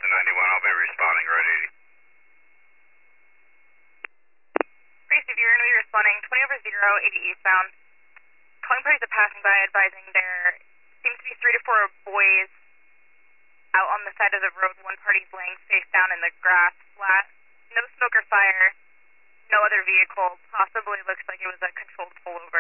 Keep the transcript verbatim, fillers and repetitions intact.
ninety-one, I'll be responding right eighty. Priest, if you're going to be responding, twenty over zero, eighty eastbound. Calling parties that passing by, advising there seems to be three to four boys out on the side of the road. One party's laying face down in the grass flat. No smoke or fire. No other vehicle. Possibly looks like it was a controlled pullover.